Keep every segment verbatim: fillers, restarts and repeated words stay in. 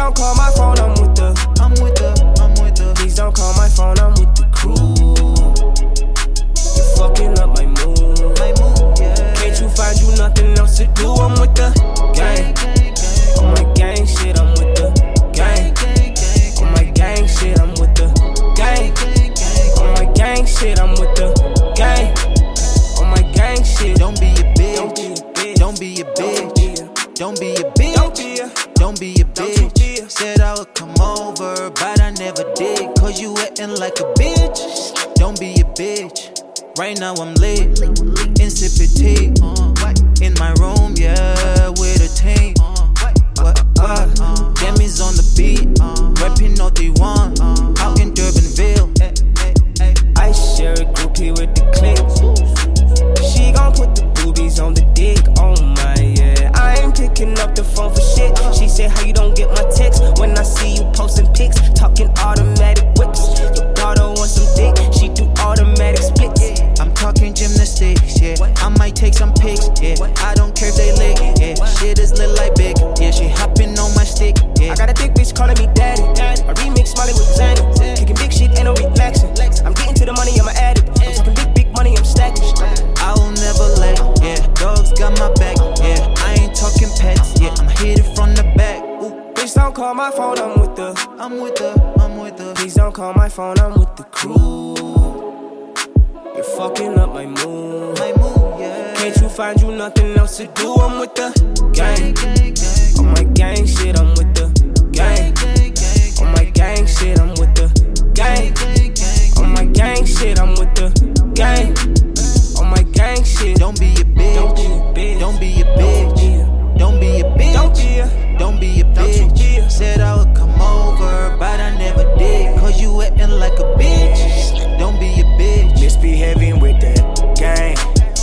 don't call my phone, I'm with the. I'm with the, I'm with the. Please don't call my phone, I'm with the crew. You're fucking up my mood. My mood, yeah. Can't you find you nothing else to do? I'm with the gang. On my gang shit, I'm with the gang. On my gang shit, I'm with the gang. On my gang shit, I'm with the gang. On my gang shit. Don't be a bitch. Don't be a bitch. Don't be a bitch. Don't be a bitch. Said I would come over, but I never did. Cause you acting like a bitch. Don't be a bitch. Right now I'm lit, insipid in my room, yeah, with a team. What, uh, Demi's on the beat, rapping all they want, out in Durbanville. I share a groupie with the click. She gon' put the boobies on the dick, oh my, yeah. I ain't picking up the phone for shit. She said, how you don't get my text when I see you posting pics, talking automatic whips. Your daughter wants some dick, she do automatic splits. I'm talking gymnastics, yeah. I might take some pics, yeah. I don't care if they lick, yeah. Shit is lit like big, yeah. She hopping on my stick, yeah. I got a big bitch calling me daddy. I remix Molly with Zanny. Kicking big shit, ain't no relaxing. I'm getting to the money, I'm an addict. I'm talking big, big money, I'm stacking. I will never let, yeah. Dogs got my back, yeah. I ain't talking pets, yeah. I'm hit it from the back. Ooh. Bitch, don't call my phone, I'm with the. I'm with the, I'm with the. Please don't call my phone, I'm with the crew. You're fucking up my mood. My mood, yeah. Can't you find you nothing else to do? I'm with the gang. On my gang shit, I'm with the gang. On my gang shit, I'm with the gang. On my gang shit, I'm with the gang. On my gang shit. Don't be a bitch. Don't be a bitch. Don't be a bitch. Don't be a bitch. Don't be a bitch. Said I would come over, but I never did. Cause you acting like a bitch. Don't be a bitch. Misbehaving with that gang.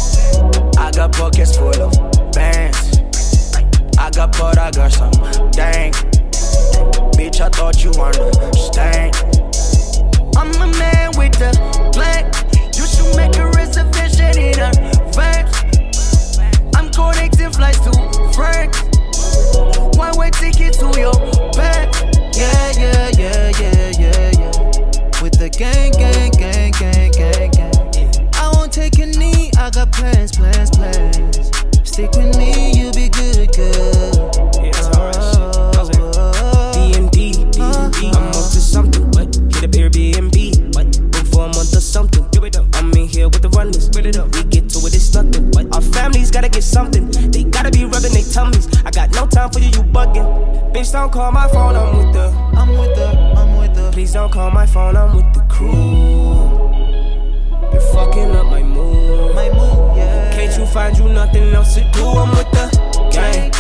I got pockets full of bands. I got but I got some dang. Bitch, I thought you understand. I'm a man with the plan. You should make a reservation in advance. I'm connecting flights to France. One way ticket to your back. Yeah, yeah, yeah, yeah, yeah, yeah. With the gang, gang, gang, gang, gang, gang. I won't take a knee, I got plans, plans, plans. Stick with me, you be good, good. Yeah, that's alright shit. D and D, D and D. I'm up to something, what? Get up Airbnb, what? Book for a month or something. Do it up. I'm in here with the runners. Split it up. We get to it, it's nothing. What? Our families gotta get something. They gotta be rubbing their tummies. I got no time for you, you bugging. Bitch, don't call my phone, I'm with the. I'm with the, I'm with the. Please don't call my phone, I'm with the crew. You're fucking up my mood. My mood, yeah. Can't you find you nothing else to do? I'm with the gang.